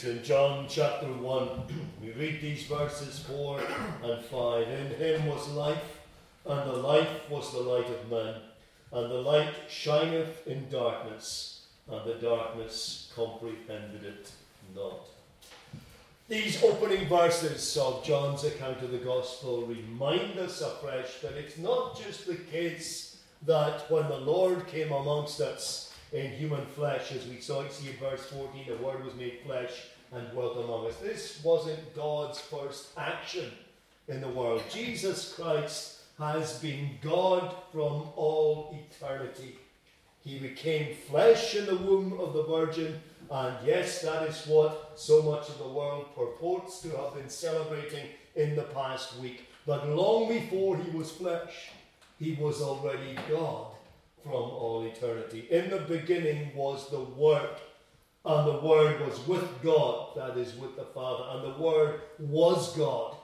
reads in John chapter 1, we read these verses 4 and 5. In him was life, and the life was the light of men. And the light shineth in darkness, and the darkness comprehended it not. These opening verses of John's account of the gospel remind us afresh that it's not just the case that when the Lord came amongst us in human flesh, as we saw, see in verse 14, the Word was made flesh and dwelt among us. This wasn't God's first action in the world. Jesus Christ has been God from all eternity. He became flesh in the womb of the Virgin, and yes, that is what so much of the world purports to have been celebrating in the past week. But long before he was flesh, he was already God from all eternity. In the beginning was the Word, and the Word was with God, that is, with the Father, and the Word was God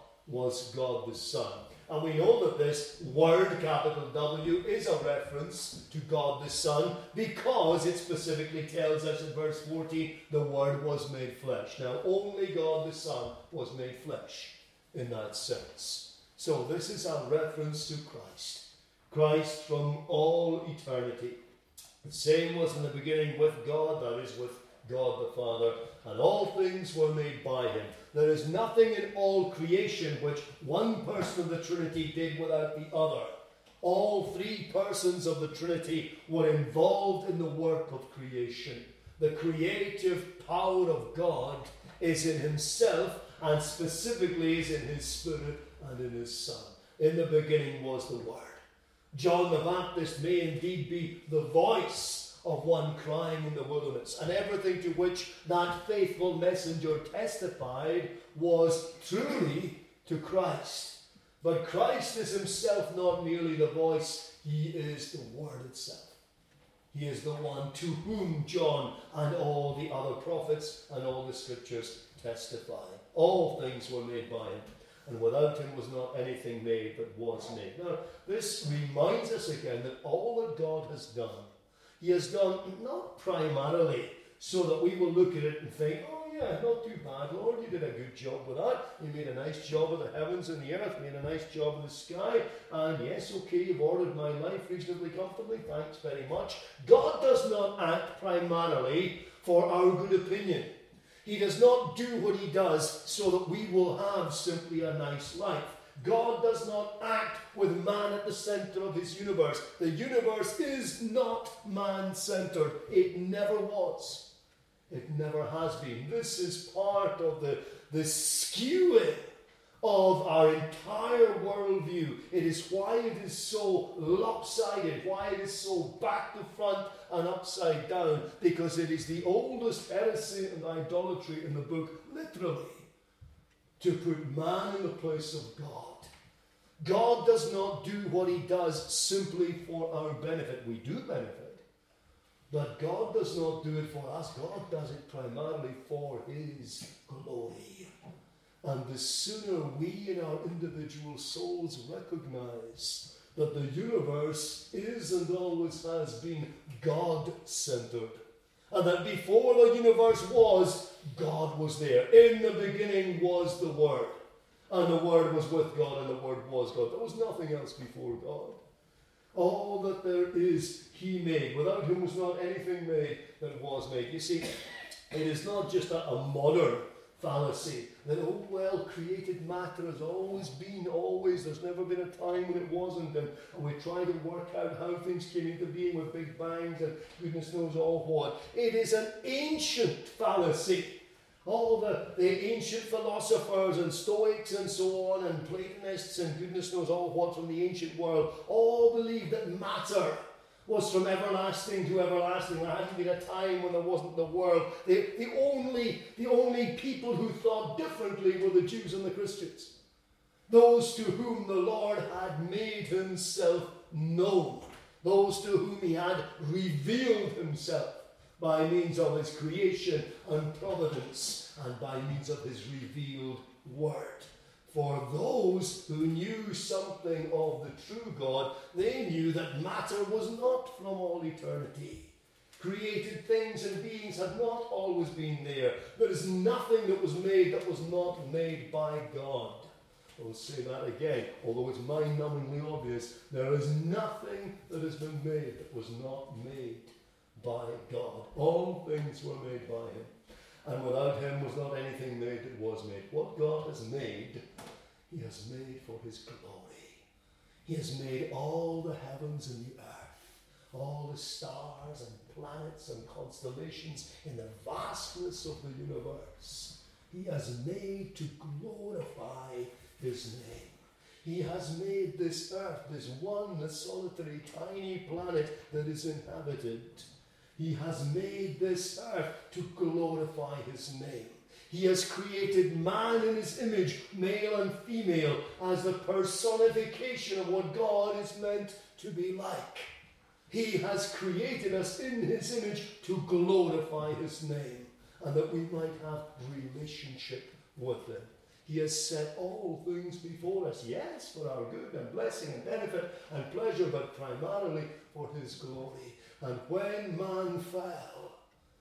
the Son. And we know that this Word, capital W, is a reference to God the Son, because it specifically tells us in verse 14, the Word was made flesh. Now, only God the Son was made flesh in that sense. So this is a reference to Christ. Christ from all eternity. The same was in the beginning with God, that is, with God the Father, and all things were made by him. There is nothing in all creation which one person of the Trinity did without the other. All three persons of the Trinity were involved in the work of creation. The creative power of God is in himself, and specifically is in his Spirit and in his Son. In the beginning was the Word. John the Baptist may indeed be the voice of one crying in the wilderness, and everything to which that faithful messenger testified was truly to Christ. But Christ is himself not merely the voice, he is the Word itself. He is the one to whom John and all the other prophets and all the scriptures testify. All things were made by him, and without him was not anything made that was made. Now, this reminds us again that all that God has done, he has done not primarily so that we will look at it and think, oh yeah, not too bad, Lord, you did a good job with that. You made a nice job of the heavens and the earth, made a nice job of the sky, and yes, okay, you've ordered my life reasonably comfortably, thanks very much. God does not act primarily for our good opinion. He does not do what he does so that we will have simply a nice life. God does not act with man at the center of his universe. The universe is not man-centered. It never was. It never has been. This is part of the skewing of our entire worldview. It is why it is so lopsided, why it is so back to front and upside down, because it is the oldest heresy and idolatry in the book, literally, to put man in the place of God. God does not do what he does simply for our benefit. We do benefit, but God does not do it for us. God does it primarily for his glory. And the sooner we in our individual souls recognize that the universe is and always has been God-centered, and that before the universe was, God was there. In the beginning was the Word, and the Word was with God, and the Word was God. There was nothing else before God. All that there is, he made. Without him was not anything made that was made. You see, it is not just a modern fallacy that, oh well, created matter has always been, there's never been a time when it wasn't, and we try to work out how things came into being with big bangs and goodness knows all what. It is an ancient fallacy. All the ancient philosophers and Stoics and so on, and Platonists and goodness knows all what from the ancient world, all believed that matter was from everlasting to everlasting. There hadn't been a time when there wasn't the world. The only people who thought differently were the Jews and the Christians. Those to whom the Lord had made himself known. Those to whom he had revealed himself by means of his creation and providence, and by means of his revealed word. For those who knew something of the true God, they knew that matter was not from all eternity. Created things and beings have not always been there. There is nothing that was made that was not made by God. I'll say that again, although it's mind-numbingly obvious. There is nothing that has been made that was not made by God. All things were made by him. And without him was not anything made that was made. What God has made, he has made for his glory. He has made all the heavens and the earth, all the stars and planets and constellations in the vastness of the universe. He has made to glorify his name. He has made this earth, this one, the solitary, tiny planet that is inhabited. He has made this earth to glorify his name. He has created man in his image, male and female, as the personification of what God is meant to be like. He has created us in his image to glorify his name, and that we might have relationship with him. He has set all things before us, yes, for our good and blessing and benefit and pleasure, but primarily for his glory. And when man fell,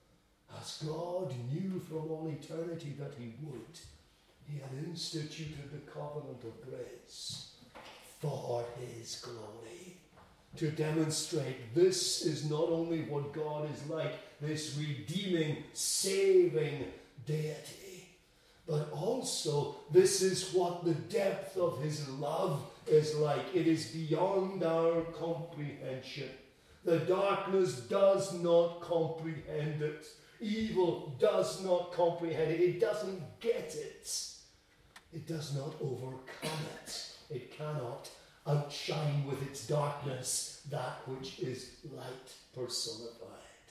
as God knew from all eternity that he would, he had instituted the covenant of grace for his glory, to demonstrate this is not only what God is like, this redeeming, saving deity, but also this is what the depth of his love is like. It is beyond our comprehension. The darkness does not comprehend it. Evil does not comprehend it. It doesn't get it. It does not overcome it. It cannot outshine with its darkness that which is light personified.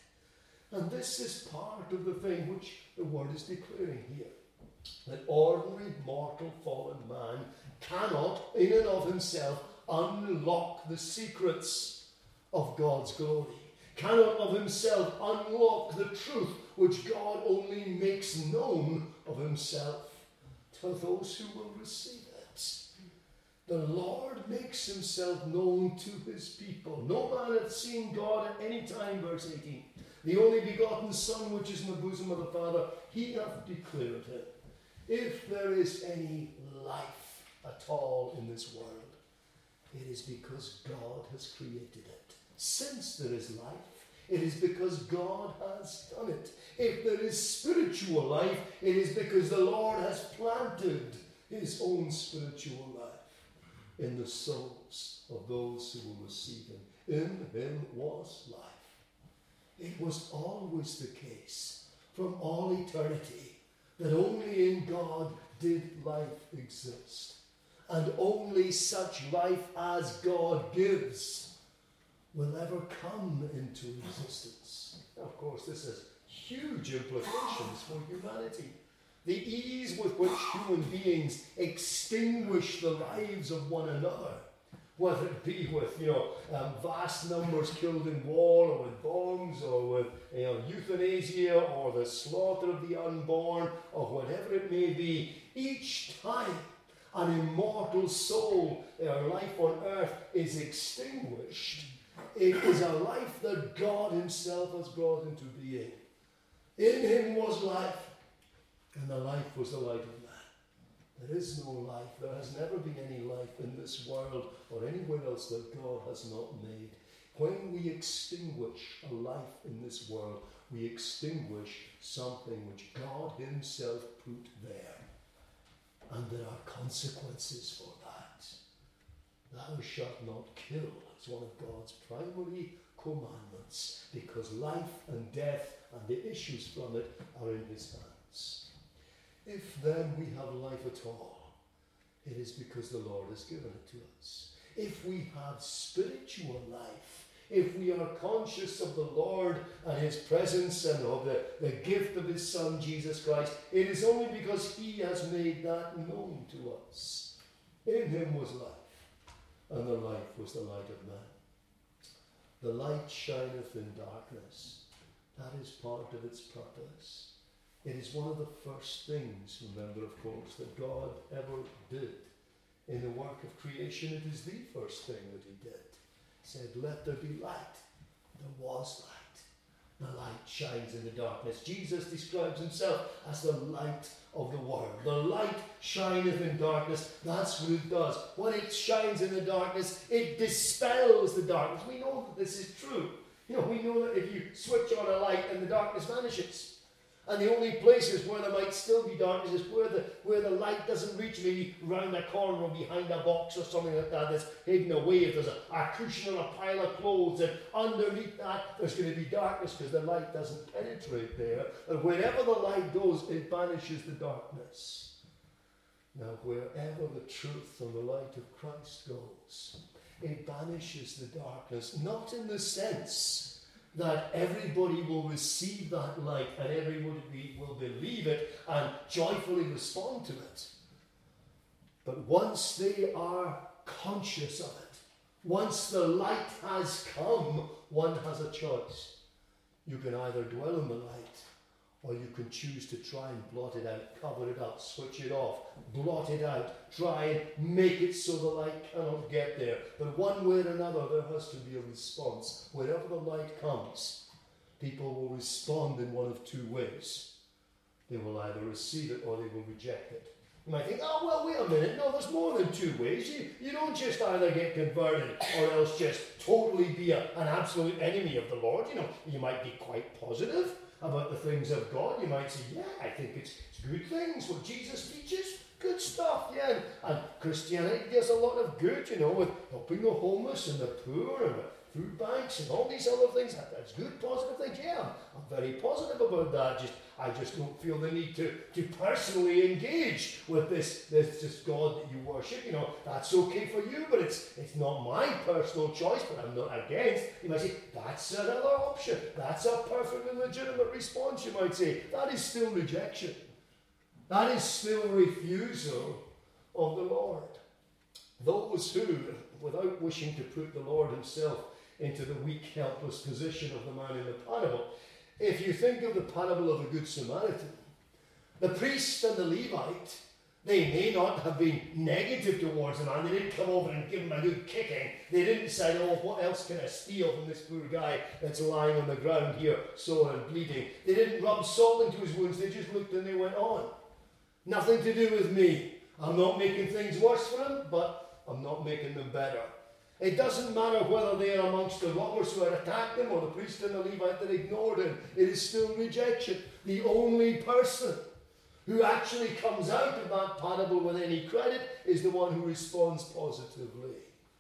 And this is part of the thing which the word is declaring here. That ordinary, mortal, fallen man cannot, in and of himself, unlock the secrets of God's glory. Cannot of himself unlock the truth which God only makes known of himself to those who will receive it. The Lord makes himself known to his people. No man hath seen God at any time, verse 18. The only begotten Son, which is in the bosom of the Father, he hath declared him. If there is any life at all in this world, it is because God has created it. Since there is life, it is because God has done it. If there is spiritual life, it is because the Lord has planted his own spiritual life in the souls of those who will receive him. In him was life. It was always the case from all eternity that only in God did life exist. And only such life as God gives will ever come into existence. Of course, this has huge implications for humanity. The ease with which human beings extinguish the lives of one another, whether it be with vast numbers killed in war, or with bombs, or with euthanasia, or the slaughter of the unborn, or whatever it may be, each time an immortal soul, life on earth, is extinguished, it is a life that God himself has brought into being. In him was life, and the life was the light of man. There is no life. There has never been any life in this world or anywhere else that God has not made. When we extinguish a life in this world, we extinguish something which God himself put there. And there are consequences for that. Thou shalt not kill is one of God's primary commandments, because life and death and the issues from it are in his hands. If then we have life at all, it is because the Lord has given it to us. If we have spiritual life, if we are conscious of the Lord and his presence and of the gift of his Son, Jesus Christ, it is only because he has made that known to us. In him was life, and the life was the light of man. The light shineth in darkness. That is part of its purpose. It is one of the first things, remember, of course, that God ever did. In the work of creation, it is the first thing that he did. He said, let there be light. There was light. the light shines in the darkness. Jesus describes himself as the light of the world. The light shineth in darkness. That's what it does. When it shines in the darkness, it dispels the darkness. We know that this is true. We know that if you switch on a light, then the darkness vanishes. And the only places where there might still be darkness is where the light doesn't reach, maybe round a corner or behind a box or something like that that's hidden away. If there's a cushion or a pile of clothes, and underneath that there's going to be darkness because the light doesn't penetrate there. And wherever the light goes, it banishes the darkness. Now, wherever the truth and the light of Christ goes, it banishes the darkness, not in the sense that everybody will receive that light and everybody will believe it and joyfully respond to it. But once they are conscious of it, once the light has come, one has a choice. You can either dwell in the light, or you can choose to try and blot it out, cover it up, switch it off, blot it out, try and make it so the light cannot get there. But one way or another, there has to be a response. Wherever the light comes, people will respond in one of two ways. They will either receive it or they will reject it. You might think, oh, well, wait a minute. No, there's more than two ways. You don't just either get converted or else just totally be an absolute enemy of the Lord. You might be quite positive about the things of God. You might say, yeah, I think it's good things. What Jesus teaches, good stuff, yeah. And Christianity does a lot of good, with helping the homeless and the poor and the food banks and all these other things. That's good, positive things. Yeah, I'm very positive about that. I just don't feel the need to personally engage with this God that you worship. That's okay for you, but it's not my personal choice, but I'm not against. You might say, that's another option. That's a perfectly legitimate response, you might say. That is still rejection. That is still refusal of the Lord. Those who, without wishing to put the Lord himself into the weak, helpless position of the man in the parable, if you think of the parable of the Good Samaritan, the priest and the Levite, they may not have been negative towards the man. They didn't come over and give him a good kicking. They didn't say, oh, what else can I steal from this poor guy that's lying on the ground here, sore and bleeding. They didn't rub salt into his wounds. They just looked and they went on. Nothing to do with me. I'm not making things worse for him, but I'm not making them better. It doesn't matter whether they are amongst the robbers who had attacked him or the priest and the Levite that ignored him. It is still rejection. The only person who actually comes out of that parable with any credit is the one who responds positively.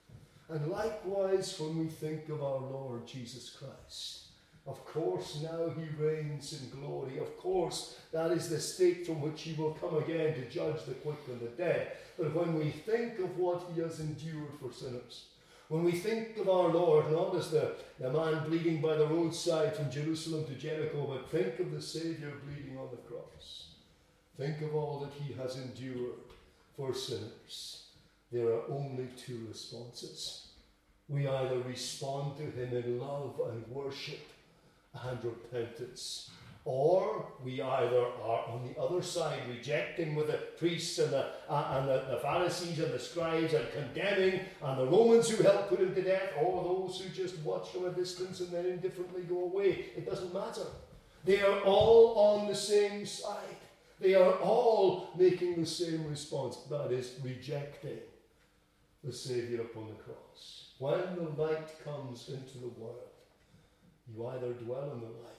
And likewise, when we think of our Lord Jesus Christ, of course now he reigns in glory. Of course, that is the state from which he will come again to judge the quick and the dead. But when we think of what he has endured for sinners, when we think of our Lord, not as the man bleeding by the roadside from Jerusalem to Jericho, but think of the Saviour bleeding on the cross. Think of all that he has endured for sinners. There are only two responses. We either respond to him in love and worship and repentance, or we either are on the other side, rejecting with the priests and the Pharisees and the scribes, and condemning, and the Romans who helped put him to death, or those who just watch from a distance and then indifferently go away. It doesn't matter. They are all on the same side. They are all making the same response, that is, rejecting the Saviour upon the cross. When the light comes into the world, you either dwell in the light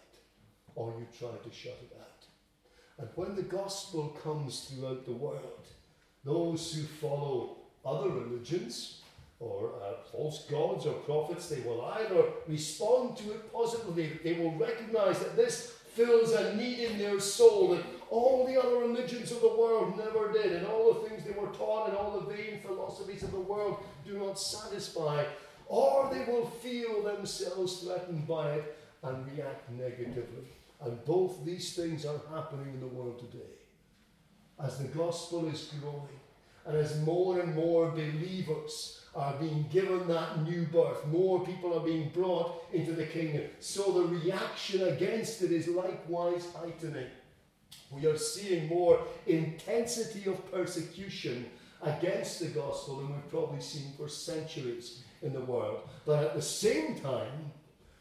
or you try to shut it out. And when the gospel comes throughout the world, those who follow other religions or false gods or prophets, they will either respond to it positively. They will recognize that this fills a need in their soul that all the other religions of the world never did, and all the things they were taught and all the vain philosophies of the world do not satisfy. Or they will feel themselves threatened by it and react negatively. And both these things are happening in the world today. As the gospel is growing, and as more and more believers are being given that new birth, more people are being brought into the kingdom, so the reaction against it is likewise heightening. We are seeing more intensity of persecution against the gospel than we've probably seen for centuries in the world. But at the same time,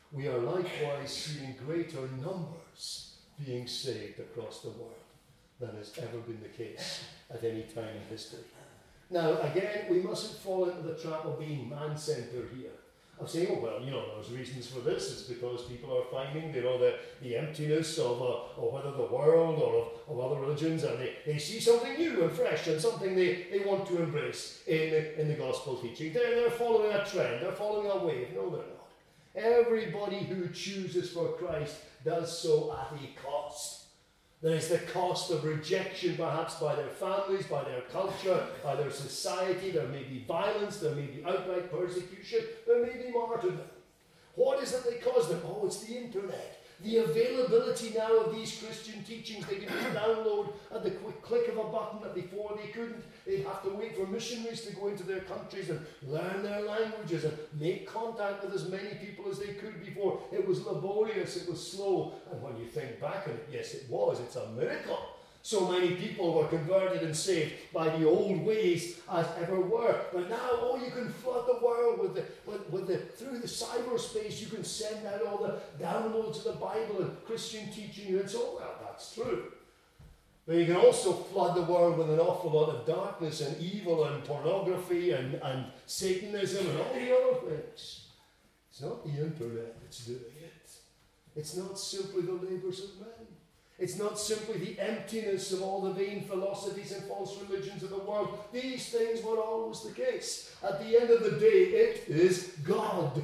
we are likewise seeing greater numbers being saved across the world than has ever been the case at any time in history. Now, again, we mustn't fall into the trap of being man-centered here. Of saying, oh, well, there's reasons for this. It's because people are finding, the emptiness of whether the world or of other religions, and they see something new and fresh and something they want to embrace in the gospel teaching. They're following a trend. They're following a wave. No, they're not. Everybody who chooses for Christ does so at a cost. There is the cost of rejection, perhaps by their families, by their culture, by their society. There may be violence, there may be outright persecution, there may be martyrdom. What is it that causes them? Oh, it's the internet. The availability now of these Christian teachings they can just download at the quick click of a button that before they couldn't. They'd have to wait for missionaries to go into their countries and learn their languages and make contact with as many people as they could before. It was laborious, it was slow. And when you think back on it, yes, it was. It's a miracle. So many people were converted and saved by the old ways as ever were. But now, you can flood the world through the cyberspace. You can send out all the downloads of the Bible and Christian teaching. And so, well, that's true. But you can also flood the world with an awful lot of darkness and evil and pornography and Satanism and all the other things. It's not the internet that's doing it. It's not simply the labours of men. It's not simply the emptiness of all the vain philosophies and false religions of the world. These things were always the case. At the end of the day, it is God.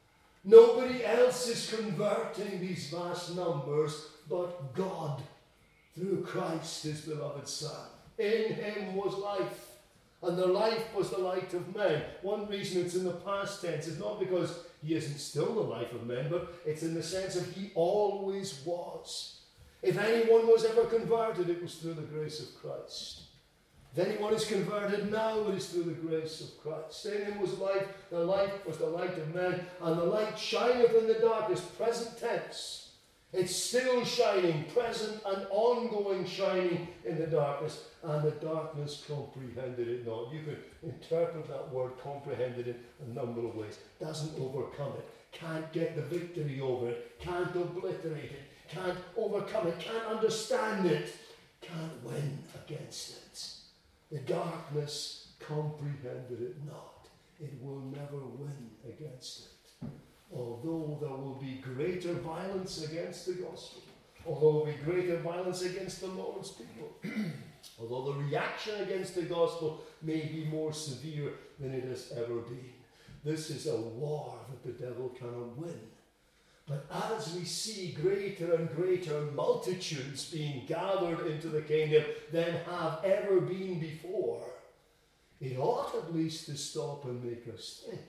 Nobody else is converting these vast numbers but God through Christ, his beloved Son. In him was life, and the life was the light of men. One reason it's in the past tense is not because he isn't still the life of men, but it's in the sense of he always was. If anyone was ever converted, it was through the grace of Christ. If anyone is converted now, it is through the grace of Christ. In him was life, the light was the light of men, and the light shineth in the darkness, present tense. It's still shining, present and ongoing shining in the darkness, and the darkness comprehended it not. You can interpret that word comprehended in a number of ways. Doesn't overcome it, can't get the victory over it, can't obliterate it, can't overcome it, can't understand it, can't win against it. The darkness comprehended it not. It will never win against it. Although there will be greater violence against the gospel, although there will be greater violence against the Lord's people, although the reaction against the gospel may be more severe than it has ever been, this is a war that the devil cannot win. But as we see greater and greater multitudes being gathered into the kingdom than have ever been before, it ought at least to stop and make us think.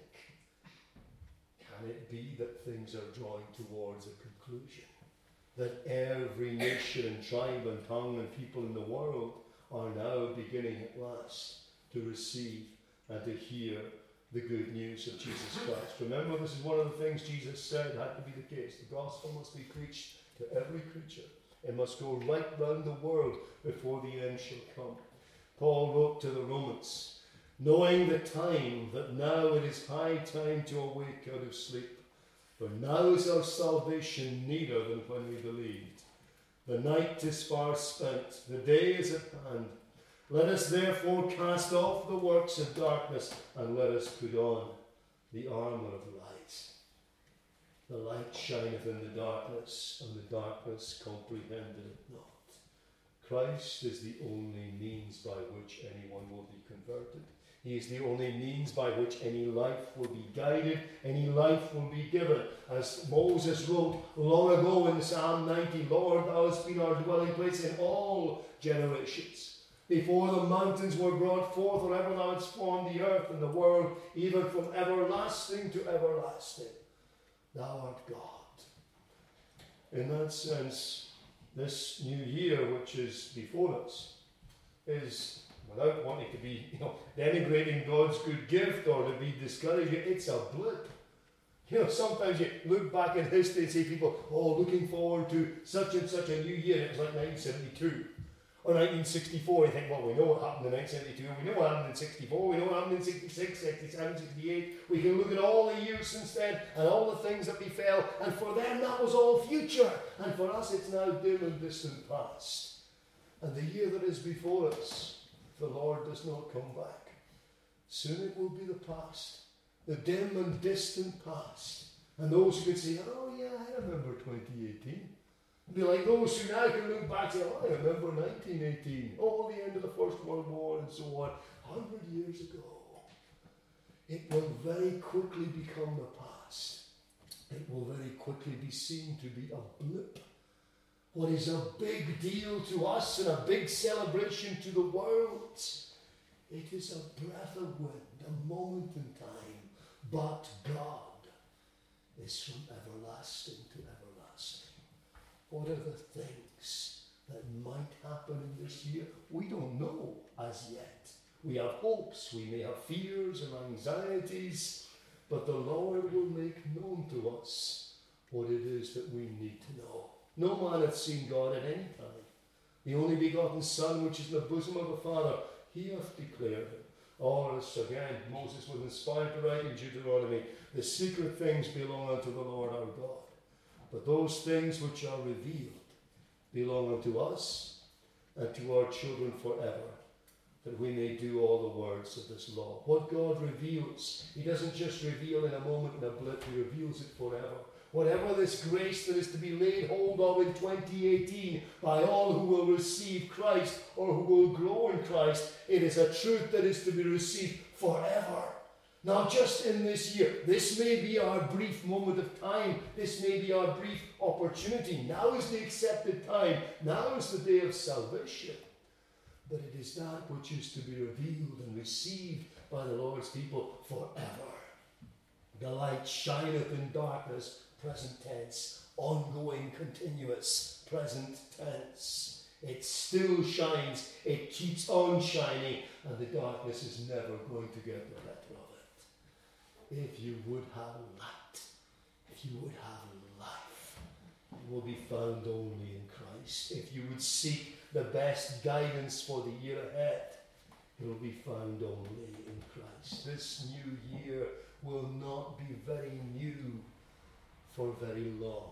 Can it be that things are drawing towards a conclusion? That every nation and tribe and tongue and people in the world are now beginning at last to receive and to hear the good news of Jesus Christ. Remember, this is one of the things Jesus said had to be the case. The gospel must be preached to every creature. It must go right round the world before the end shall come. Paul wrote to the Romans, knowing the time, that now it is high time to awake out of sleep. For now is our salvation nearer than when we believed. The night is far spent, the day is at hand. Let us therefore cast off the works of darkness, and let us put on the armour of light. The light shineth in the darkness, and the darkness comprehended it not. Christ is the only means by which anyone will be converted. He is the only means by which any life will be guided, any life will be given. As Moses wrote long ago in Psalm 90, Lord, thou hast been our dwelling place in all generations. Before the mountains were brought forth, or ever thou hadst formed the earth and the world, even from everlasting to everlasting, thou art God. In that sense, this new year which is before us is, without wanting to be denigrating God's good gift or to be discouraging, it's a blip. Sometimes you look back in history and see people, looking forward to such and such a new year. It was like 1972. Or 1964, you think, well, we know what happened in 1972, we know what happened in 64, we know what happened in 66, 67, 68. We can look at all the years since then and all the things that befell, and for them that was all future. And for us it's now dim and distant past. And the year that is before us, if the Lord does not come back, soon it will be the past, the dim and distant past. And those who can say, oh yeah, I remember 2018. Be like those who now can look back and say, oh, I remember 1918, oh, the end of the First World War and so on, 100 years ago. It will very quickly become the past. It will very quickly be seen to be a blip. What is a big deal to us and a big celebration to the world, it is a breath of wind, a moment in time. But God is from everlasting to everlasting. What are the things that might happen in this year? We don't know as yet. We have hopes, we may have fears and anxieties, but the Lord will make known to us what it is that we need to know. No man hath seen God at any time. The only begotten Son, which is in the bosom of the Father, he hath declared him. Or as again Moses was inspired to write in Deuteronomy, the secret things belong unto the Lord our God. But those things which are revealed belong unto us and to our children forever, that we may do all the words of this law. What God reveals, he doesn't just reveal in a moment, in a blip, he reveals it forever. Whatever this grace that is to be laid hold of in 2018 by all who will receive Christ or who will grow in Christ, it is a truth that is to be received forever. Not just in this year. This may be our brief moment of time. This may be our brief opportunity. Now is the accepted time. Now is the day of salvation. But it is that which is to be revealed and received by the Lord's people forever. The light shineth in darkness, present tense. Ongoing, continuous, present tense. It still shines. It keeps on shining. And the darkness is never going to get the better of it. If you would have light, if you would have life, it will be found only in Christ. If you would seek the best guidance for the year ahead, it will be found only in Christ. This new year will not be very new for very long.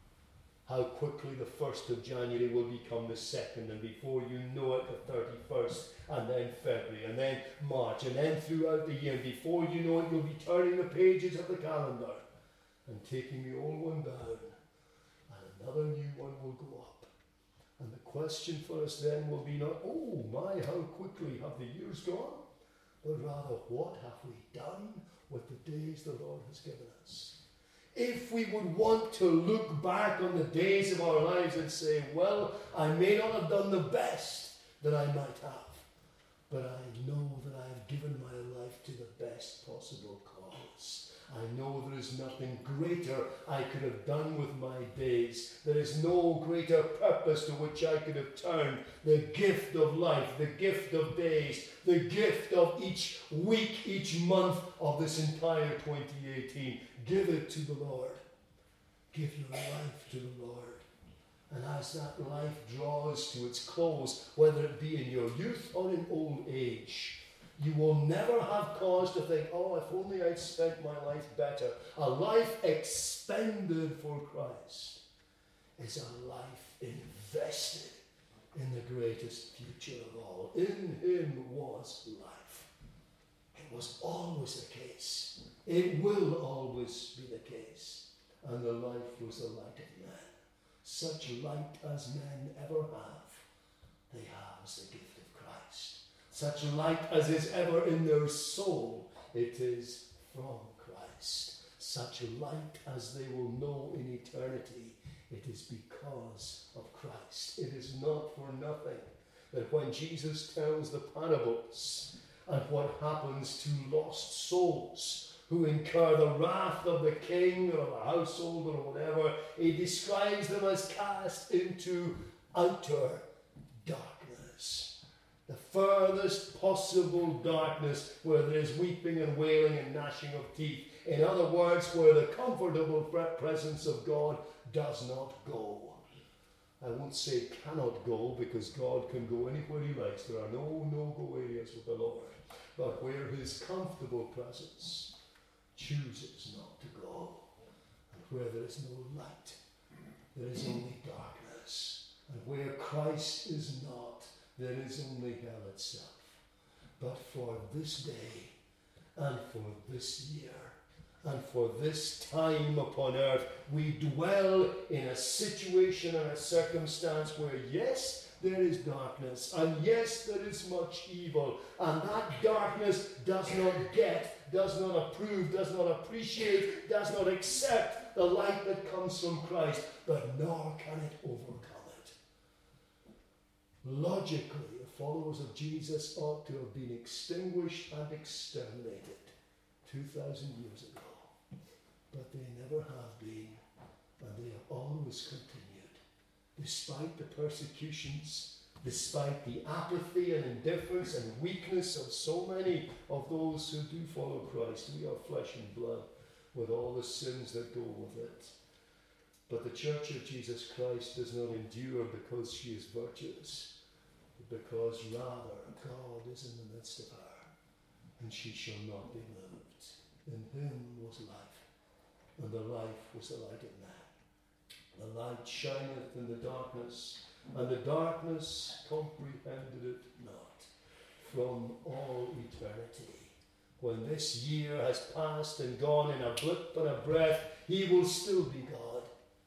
How quickly the 1st of January will become the 2nd, and before you know it, the 31st, and then February, and then March, and then throughout the year. And before you know it, you'll be turning the pages of the calendar and taking the old one down, and another new one will go up. And the question for us then will be not, oh my, how quickly have the years gone, but rather, what have we done with the days the Lord has given us? If we would want to look back on the days of our lives and say, well, I may not have done the best that I might have, but I know that I have given my life to the best possible cause. I know there is nothing greater I could have done with my days. There is no greater purpose to which I could have turned the gift of life, the gift of days, the gift of each week, each month of this entire 2018. Give it to the Lord. Give your life to the Lord. And as that life draws to its close, whether it be in your youth or in old age, you will never have cause to think, oh, if only I'd spent my life better. A life expended for Christ is a life invested in the greatest future of all. In him was life. It was always the case. It will always be the case. And the life was the light of man. Such light as men ever have, they have as the gift of Christ. Such light as is ever in their soul, it is from Christ. Such light as they will know in eternity, it is because of Christ. It is not for nothing that when Jesus tells the parables and what happens to lost souls who incur the wrath of the king or the household or whatever, he describes them as cast into outer darkness. The furthest possible darkness where there is weeping and wailing and gnashing of teeth. In other words, where the comfortable presence of God does not go. I won't say cannot go, because God can go anywhere he likes. There are no no-go areas with the Lord. But where his comfortable presence chooses not to go, and where there is no light, there is only darkness. And where Christ is not, there is only hell itself. But for this day, and for this year, and for this time upon earth, we dwell in a situation and a circumstance where, yes, there is darkness, and yes, there is much evil, and that darkness does not get, does not approve, does not appreciate, does not accept the light that comes from Christ, but nor can it overcome it. Logically, the followers of Jesus ought to have been extinguished and exterminated 2,000 years ago. But they never have been, and they have always continued. Despite the persecutions, despite the apathy and indifference and weakness of so many of those who do follow Christ, we are flesh and blood with all the sins that go with it. But the Church of Jesus Christ does not endure because she is virtuous, but because rather God is in the midst of her, and she shall not be moved. In him was life, and the life was the light of man. The light shineth in the darkness, and the darkness comprehended it not. From all eternity, when this year has passed and gone in a blip and a breath, he will still be God.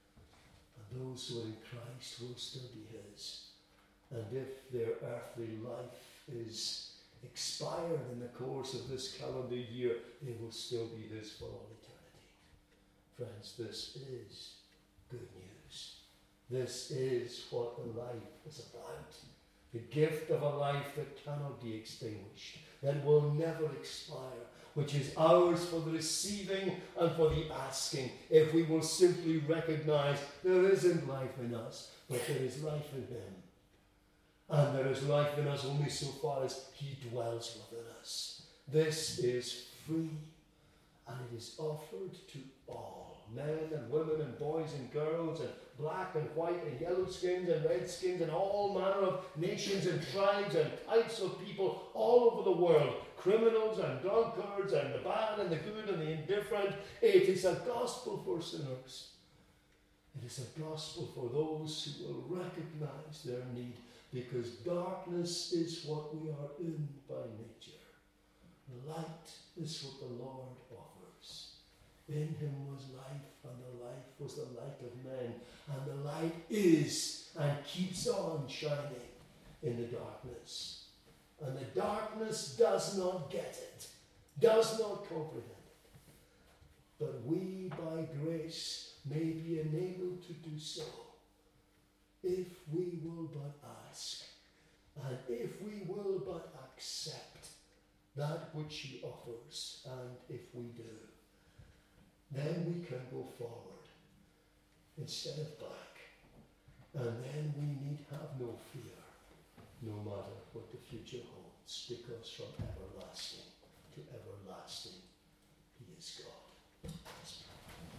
And those who are in Christ will still be his. And if their earthly life is expired in the course of this calendar year, they will still be his for all eternity. Friends, this is good news. This is what the life is about. The gift of a life that cannot be extinguished, that will never expire, which is ours for the receiving and for the asking, if we will simply recognize there isn't life in us, but there is life in him. And there is life in us only so far as he dwells within us. This is free, and it is offered to all, men and women and boys and girls and black and white and yellow skins and red skins and all manner of nations and tribes and types of people all over the world, criminals and drunkards and the bad and the good and the indifferent. It is a gospel for sinners. It is a gospel for those who will recognize their need, because darkness is what we are in by nature. Light is what the Lord offers. In him was life, and the life was the light of men. And the light is and keeps on shining in the darkness. And the darkness does not get it, does not comprehend it. But we, by grace, may be enabled to do so, if we will but ask, and if we will but accept that which he offers. And if we do, then we can go forward instead of back. And then we need have no fear, no matter what the future holds, because from everlasting to everlasting he is God.